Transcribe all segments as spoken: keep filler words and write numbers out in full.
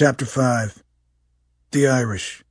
Chapter five. The Irish.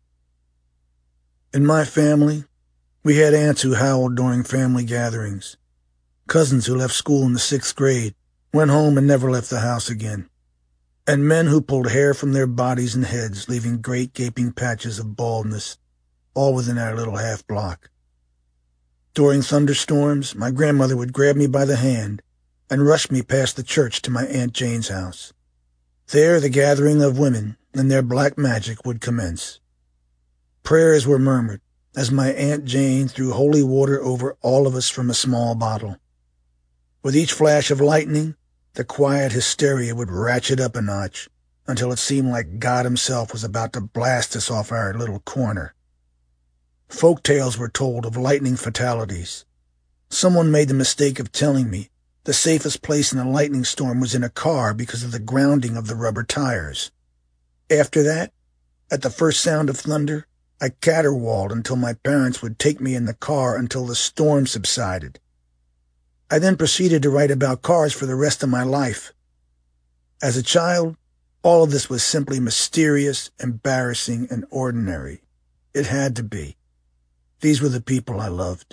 In my family, we had aunts who howled during family gatherings, cousins who left school in the sixth grade, went home and never left the house again, and men who pulled hair from their bodies and heads, leaving great gaping patches of baldness, all within our little half-block. During thunderstorms, my grandmother would grab me by the hand and rush me past the church to my Aunt Jane's house. There the gathering of women and their black magic would commence. Prayers were murmured as my Aunt Jane threw holy water over all of us from a small bottle. With each flash of lightning, the quiet hysteria would ratchet up a notch until it seemed like God himself was about to blast us off our little corner. Folk tales were told of lightning fatalities. Someone made the mistake of telling me the safest place in a lightning storm was in a car because of the grounding of the rubber tires. After that, at the first sound of thunder, I caterwauled until my parents would take me in the car until the storm subsided. I then proceeded to write about cars for the rest of my life. As a child, all of this was simply mysterious, embarrassing, and ordinary. It had to be. These were the people I loved.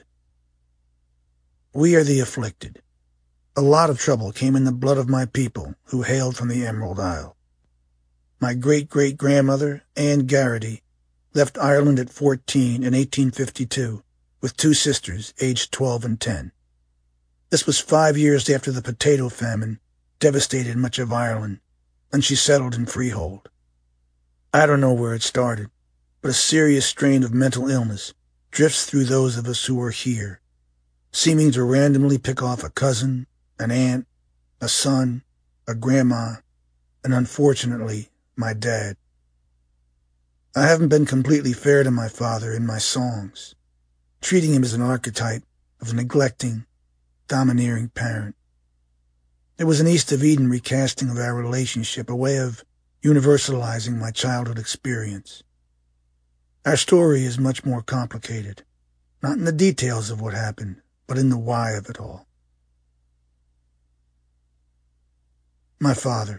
We are the afflicted. A lot of trouble came in the blood of my people who hailed from the Emerald Isle. My great-great-grandmother, Anne Garrity, left Ireland at fourteen in eighteen fifty-two with two sisters aged twelve and ten. This was five years after the potato famine devastated much of Ireland, and she settled in Freehold. I don't know where it started, but a serious strain of mental illness drifts through those of us who are here, seeming to randomly pick off a cousin, an aunt, a son, a grandma, and unfortunately, my dad. I haven't been completely fair to my father in my songs, treating him as an archetype of a neglecting, domineering parent. It was an East of Eden recasting of our relationship, a way of universalizing my childhood experience. Our story is much more complicated, not in the details of what happened, but in the why of it all. My father.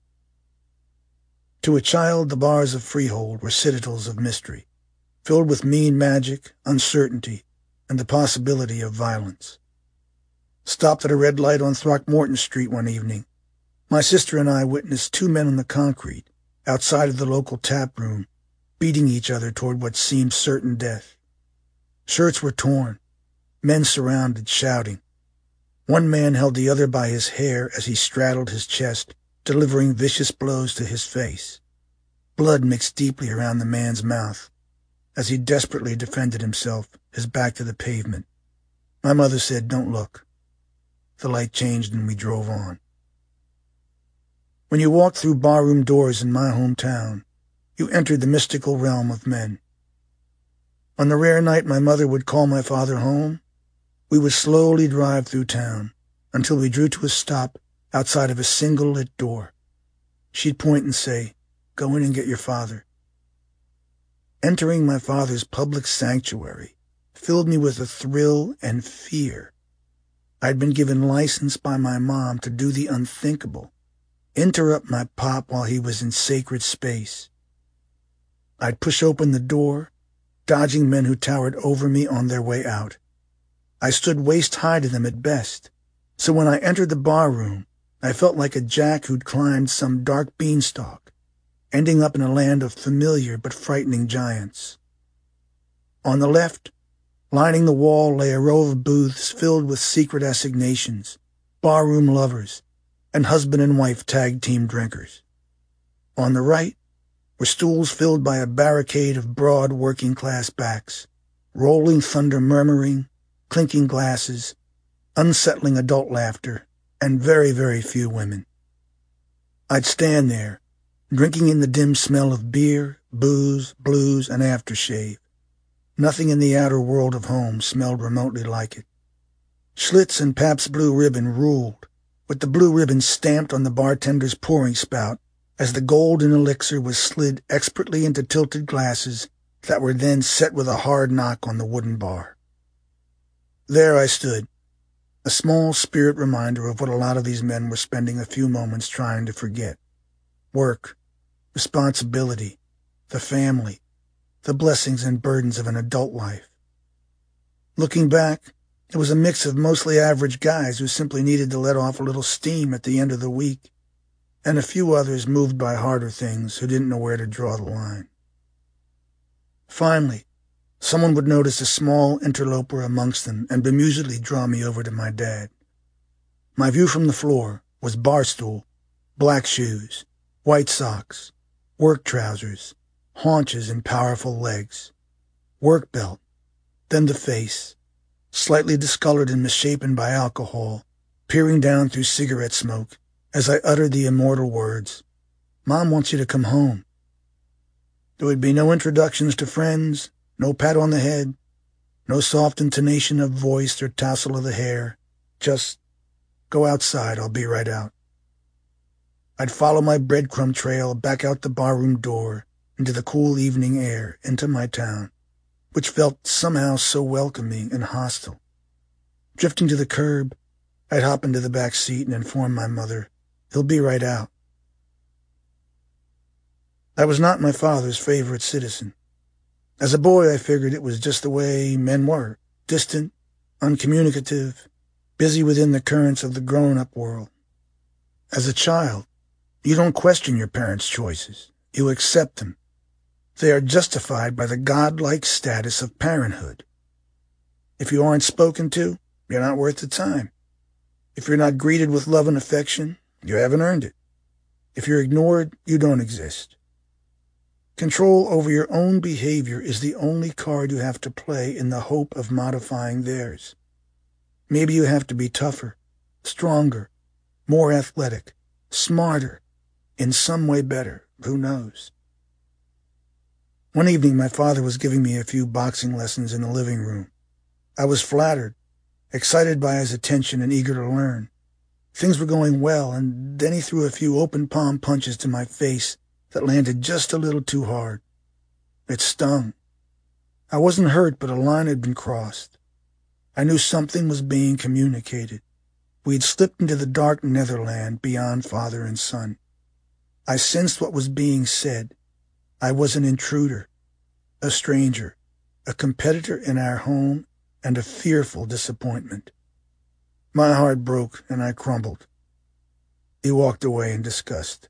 To a child, the bars of Freehold were citadels of mystery, filled with mean magic, uncertainty, and the possibility of violence. Stopped at a red light on Throckmorton Street one evening, my sister and I witnessed two men on the concrete, outside of the local tap room, beating each other toward what seemed certain death. Shirts were torn, men surrounded, shouting. One man held the other by his hair as he straddled his chest, delivering vicious blows to his face. Blood mixed deeply around the man's mouth as he desperately defended himself, his back to the pavement. My mother said, "Don't look." The light changed and we drove on. When you walked through barroom doors in my hometown, you entered the mystical realm of men. On the rare night my mother would call my father home, we would slowly drive through town until we drew to a stop outside of a single lit door. She'd point and say, "Go in and get your father." Entering my father's public sanctuary filled me with a thrill and fear. I'd been given license by my mom to do the unthinkable, interrupt my pop while he was in sacred space. I'd push open the door, dodging men who towered over me on their way out. I stood waist-high to them at best, so when I entered the barroom, I felt like a jack who'd climbed some dark beanstalk, ending up in a land of familiar but frightening giants. On the left, lining the wall, lay a row of booths filled with secret assignations, barroom lovers, and husband and wife tag-team drinkers. On the right were stools filled by a barricade of broad working-class backs, rolling thunder murmuring, clinking glasses, unsettling adult laughter, and very, very few women. I'd stand there, drinking in the dim smell of beer, booze, blues, and aftershave. Nothing in the outer world of home smelled remotely like it. Schlitz and Pabst Blue Ribbon ruled, with the blue ribbon stamped on the bartender's pouring spout as the golden elixir was slid expertly into tilted glasses that were then set with a hard knock on the wooden bar. There I stood, a small spirit reminder of what a lot of these men were spending a few moments trying to forget. Work, responsibility, the family, the blessings and burdens of an adult life. Looking back, it was a mix of mostly average guys who simply needed to let off a little steam at the end of the week, and a few others moved by harder things who didn't know where to draw the line. Finally, someone would notice a small interloper amongst them and bemusedly draw me over to my dad. My view from the floor was bar stool, black shoes, white socks, work trousers, haunches and powerful legs, work belt, then the face, slightly discolored and misshapen by alcohol, peering down through cigarette smoke as I uttered the immortal words, "Mom wants you to come home." There would be no introductions to friends, no pat on the head, no soft intonation of voice or tassel of the hair, just, "Go outside, I'll be right out." I'd follow my breadcrumb trail back out the barroom door, into the cool evening air, into my town, which felt somehow so welcoming and hostile. Drifting to the curb, I'd hop into the back seat and inform my mother, "He'll be right out." I was not my father's favorite citizen. As a boy, I figured it was just the way men were, distant, uncommunicative, busy within the currents of the grown-up world. As a child, you don't question your parents' choices. You accept them. They are justified by the godlike status of parenthood. If you aren't spoken to, you're not worth the time. If you're not greeted with love and affection, you haven't earned it. If you're ignored, you don't exist. Control over your own behavior is the only card you have to play in the hope of modifying theirs. Maybe you have to be tougher, stronger, more athletic, smarter, in some way better, who knows? One evening my father was giving me a few boxing lessons in the living room. I was flattered, excited by his attention and eager to learn. Things were going well, and then he threw a few open palm punches to my face that landed just a little too hard. It stung. I wasn't hurt, but a line had been crossed. I knew something was being communicated. We had slipped into the dark netherland beyond father and son. I sensed what was being said. I was an intruder, a stranger, a competitor in our home, and a fearful disappointment. My heart broke, and I crumbled. He walked away in disgust.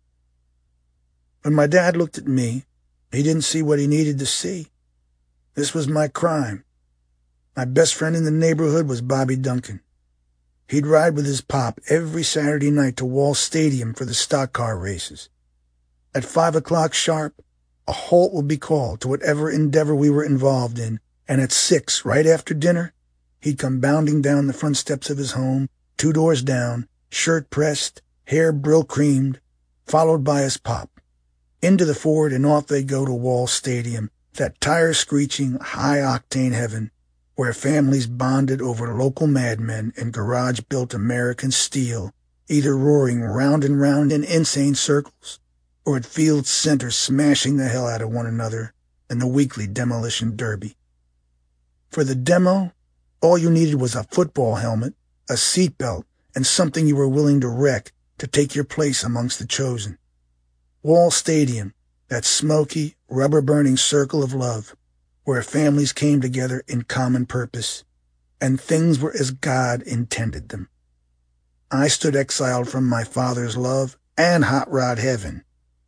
When my dad looked at me, he didn't see what he needed to see. This was my crime. My best friend in the neighborhood was Bobby Duncan. He'd ride with his pop every Saturday night to Wall Stadium for the stock car races. At five o'clock sharp, a halt would be called to whatever endeavor we were involved in, and at six, right after dinner, he'd come bounding down the front steps of his home, two doors down, shirt pressed, hair brill-creamed, followed by his pop. Into the Ford, and off they'd go to Wall Stadium, that tire-screeching, high-octane heaven, where families bonded over local madmen and garage-built American steel, either roaring round and round in insane circles, or at field center smashing the hell out of one another in the weekly demolition derby. For the demo, all you needed was a football helmet, a seatbelt, and something you were willing to wreck to take your place amongst the chosen. Wall Stadium, that smoky, rubber-burning circle of love, where families came together in common purpose, and things were as God intended them. I stood exiled from my father's love and hot rod heaven.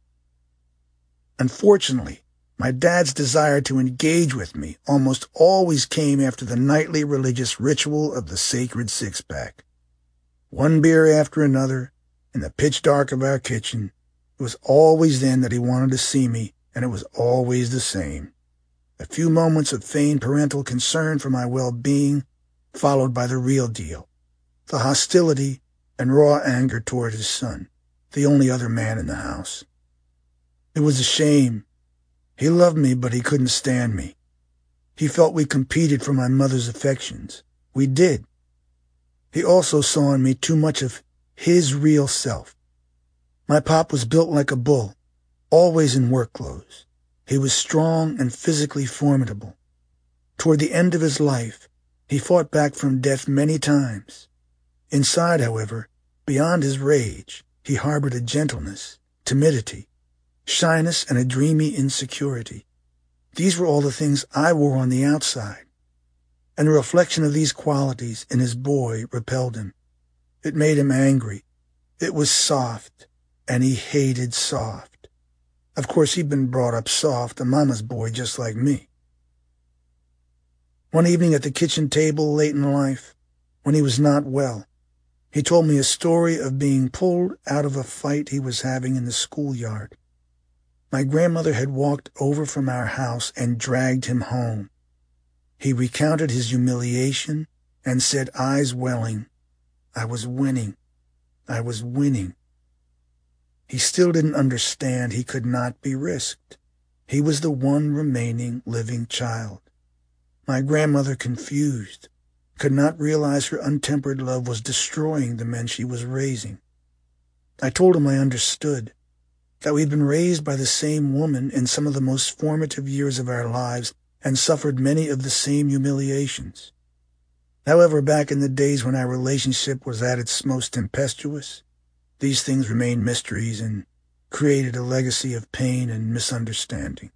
Unfortunately, my dad's desire to engage with me almost always came after the nightly religious ritual of the sacred six-pack. One beer after another, in the pitch dark of our kitchen. It was always then that he wanted to see me, and it was always the same. A few moments of feigned parental concern for my well-being, followed by the real deal, the hostility and raw anger toward his son, the only other man in the house. It was a shame. He loved me, but he couldn't stand me. He felt we competed for my mother's affections. We did. He also saw in me too much of his real self. My pop was built like a bull, always in work clothes. He was strong and physically formidable. Toward the end of his life, he fought back from death many times. Inside, however, beyond his rage, he harbored a gentleness, timidity. shyness, and a dreamy insecurity. These were all the things I wore on the outside, and the reflection of these qualities in his boy repelled him. It made him angry. It was soft, and he hated soft. Of course, he'd been brought up soft, a mama's boy just like me. One evening at the kitchen table late in life, when he was not well, he told me a story of being pulled out of a fight he was having in the schoolyard. My grandmother had walked over from our house and dragged him home. He recounted his humiliation and said, eyes welling, I was winning. I was winning. He still didn't understand he could not be risked. He was the one remaining living child. My grandmother, confused, could not realize her untempered love was destroying the men she was raising. I told him I understood, that we'd been raised by the same woman in some of the most formative years of our lives and suffered many of the same humiliations. However, back in the days when our relationship was at its most tempestuous, these things remained mysteries and created a legacy of pain and misunderstanding.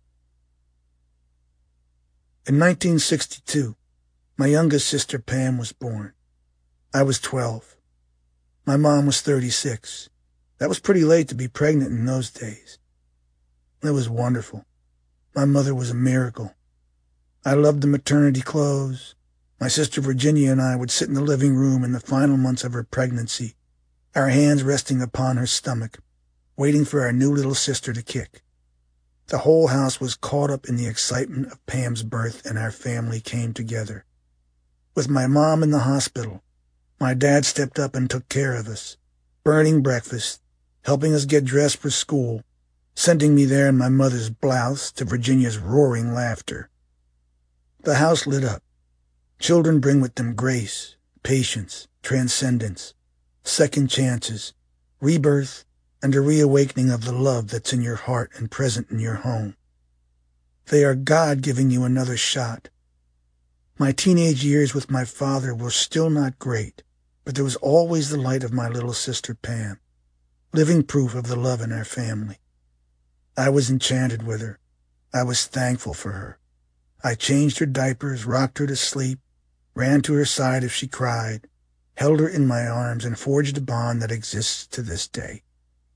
In nineteen sixty-two, my youngest sister Pam was born. I was twelve. My mom was thirty-six. That was pretty late to be pregnant in those days. It was wonderful. My mother was a miracle. I loved the maternity clothes. My sister Virginia and I would sit in the living room in the final months of her pregnancy, our hands resting upon her stomach, waiting for our new little sister to kick. The whole house was caught up in the excitement of Pam's birth, and our family came together. With my mom in the hospital, my dad stepped up and took care of us, burning breakfast, helping us get dressed for school, sending me there in my mother's blouse to Virginia's roaring laughter. The house lit up. Children bring with them grace, patience, transcendence, second chances, rebirth, and a reawakening of the love that's in your heart and present in your home. They are God giving you another shot. My teenage years with my father were still not great, but there was always the light of my little sister Pam, living proof of the love in our family. I was enchanted with her. I was thankful for her. I changed her diapers, rocked her to sleep, ran to her side if she cried, held her in my arms, and forged a bond that exists to this day.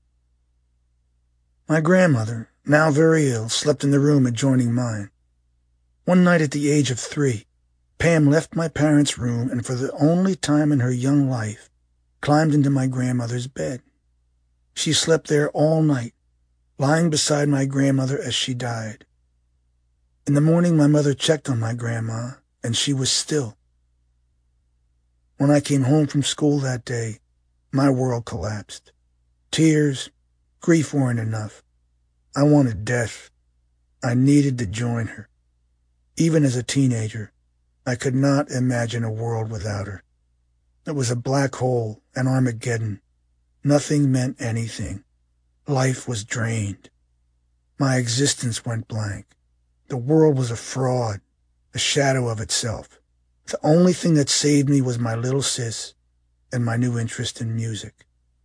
My grandmother, now very ill, slept in the room adjoining mine. One night at the age of three, Pam left my parents' room and for the only time in her young life climbed into my grandmother's bed. She slept there all night, lying beside my grandmother as she died. In the morning, my mother checked on my grandma, and she was still. When I came home from school that day, my world collapsed. Tears, grief weren't enough. I wanted death. I needed to join her. Even as a teenager, I could not imagine a world without her. It was a black hole, an Armageddon. Nothing meant anything. Life was drained. My existence went blank. The world was a fraud, a shadow of itself. The only thing that saved me was my little sis and my new interest in music.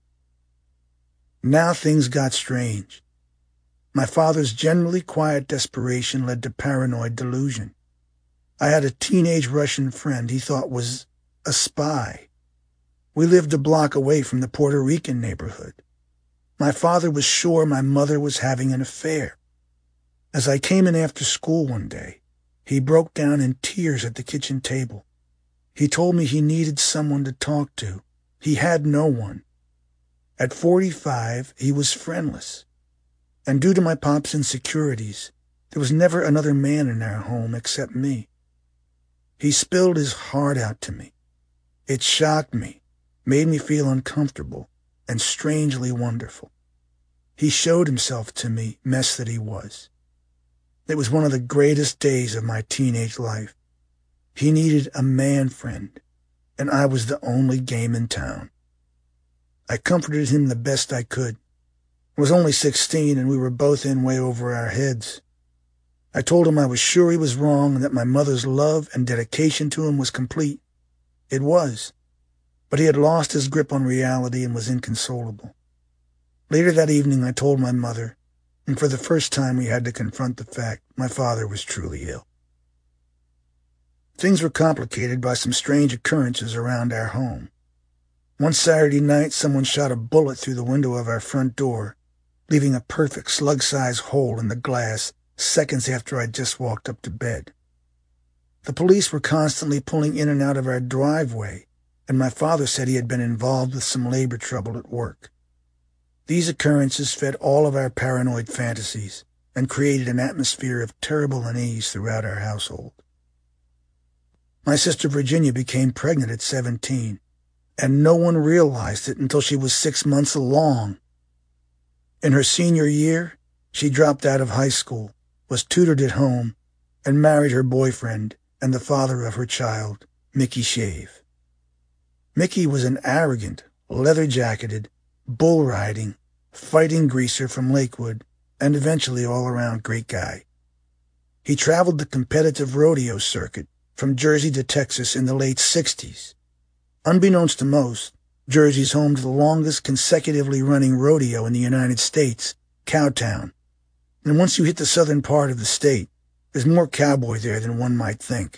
Now things got strange. My father's generally quiet desperation led to paranoid delusion. I had a teenage Russian friend he thought was a spy. We lived a block away from the Puerto Rican neighborhood. My father was sure my mother was having an affair. As I came in after school one day, he broke down in tears at the kitchen table. He told me he needed someone to talk to. He had no one. At forty-five, he was friendless. And due to my pop's insecurities, there was never another man in our home except me. He spilled his heart out to me. It shocked me, made me feel uncomfortable, and strangely wonderful. He showed himself to me, mess that he was. It was one of the greatest days of my teenage life. He needed a man friend, and I was the only game in town. I comforted him the best I could. I was only sixteen, and we were both in way over our heads. I told him I was sure he was wrong and that my mother's love and dedication to him was complete. It was, but he had lost his grip on reality and was inconsolable. Later that evening, I told my mother, and for the first time we had to confront the fact my father was truly ill. Things were complicated by some strange occurrences around our home. One Saturday night, someone shot a bullet through the window of our front door, leaving a perfect slug-sized hole in the glass seconds after I'd just walked up to bed. The police were constantly pulling in and out of our driveway, and my father said he had been involved with some labor trouble at work. These occurrences fed all of our paranoid fantasies and created an atmosphere of terrible unease throughout our household. My sister Virginia became pregnant at seventeen, and no one realized it until she was six months along. In her senior year, she dropped out of high school, was tutored at home, and married her boyfriend and the father of her child, Mickey Shave. Mickey was an arrogant, leather-jacketed, bull-riding, fighting greaser from Lakewood and eventually all-around great guy. He traveled the competitive rodeo circuit from Jersey to Texas in the late sixties. Unbeknownst to most, Jersey's home to the longest consecutively running rodeo in the United States, Cowtown. And once you hit the southern part of the state, there's more cowboy there than one might think.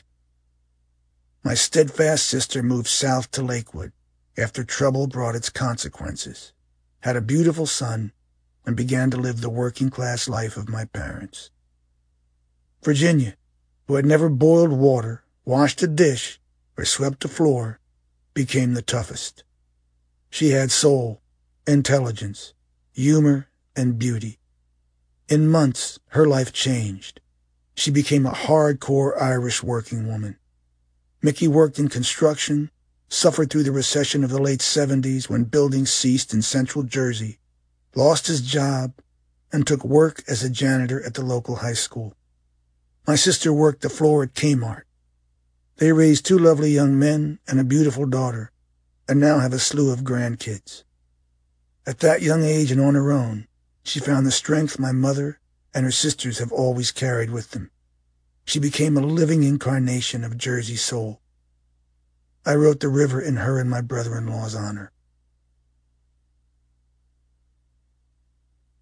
My steadfast sister moved south to Lakewood after trouble brought its consequences, had a beautiful son, and began to live the working-class life of my parents. Virginia, who had never boiled water, washed a dish, or swept a floor, became the toughest. She had soul, intelligence, humor, and beauty. In months, her life changed. She became a hardcore Irish working woman. Mickey worked in construction, suffered through the recession of the late seventies when buildings ceased in central Jersey, lost his job, and took work as a janitor at the local high school. My sister worked the floor at Kmart. They raised two lovely young men and a beautiful daughter, and now have a slew of grandkids. At that young age and on her own, she found the strength my mother and her sisters have always carried with them. She became a living incarnation of Jersey soul. I wrote The River in her and my brother-in-law's honor.